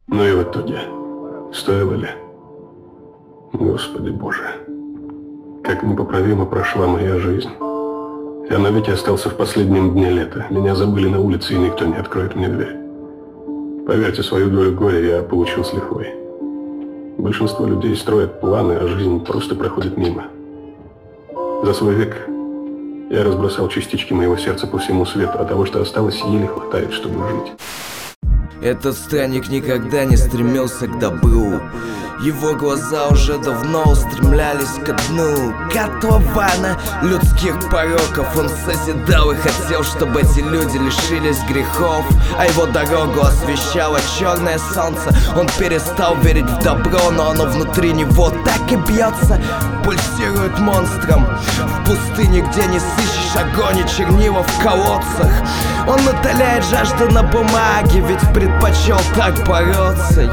Ну и в итоге, стоило ли? Господи Боже, как непоправимо прошла моя жизнь. Я навеки остался в последнем дне лета. Меня забыли на улице, и никто не откроет мне дверь. Поверьте, свою долю горя я получил с лихвой. Большинство людей строят планы, а жизнь просто проходит мимо. За свой век я разбросал частички моего сердца по всему свету, а того, что осталось, еле хватает, чтобы жить. Этот странник никогда не стремился к добру. Его глаза уже давно устремлялись ко дну котлована людских пороков. Он созидал и хотел, чтобы эти люди лишились грехов, а его дорогу освещало черное солнце. Он перестал верить в добро, но оно внутри него так и бьется, пульсирует монстром в пустыне, где не сыщешь огонь и чернила в колодцах. Он утоляет жажду на бумаге, ведь предпочел так бороться.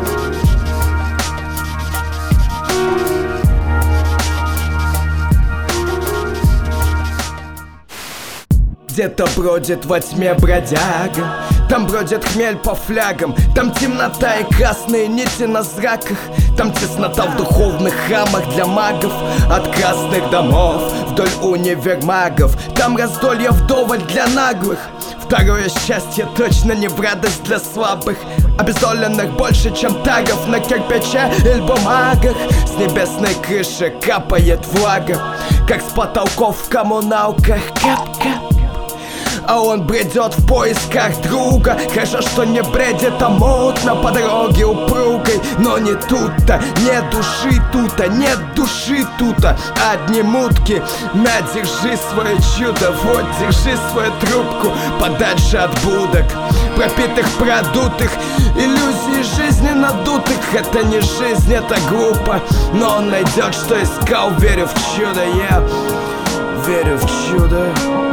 Где-то бродит во тьме бродяга, там бродит хмель по флягам, там темнота и красные нити на зраках, там теснота в духовных храмах для магов, от красных домов вдоль универмагов, там раздолье вдоволь для наглых. Второе счастье точно не в радость для слабых, обездоленных больше, чем тагов на кирпиче или бумагах. С небесной крыши капает влага, как с потолков в коммуналках. Кап-кап. А он бредет в поисках друга. Хорошо, что не бредит, а мутно по дороге упругой. Но не тут-то, нет души тут-то, нет души тут-то. Одни мутки, на, держи свое чудо. Вот, держи свою трубку подальше от будок пропитых, продутых, иллюзий жизни надутых. Это не жизнь, это глупо, но он найдет, что искал. Верю в чудо, я верю в чудо.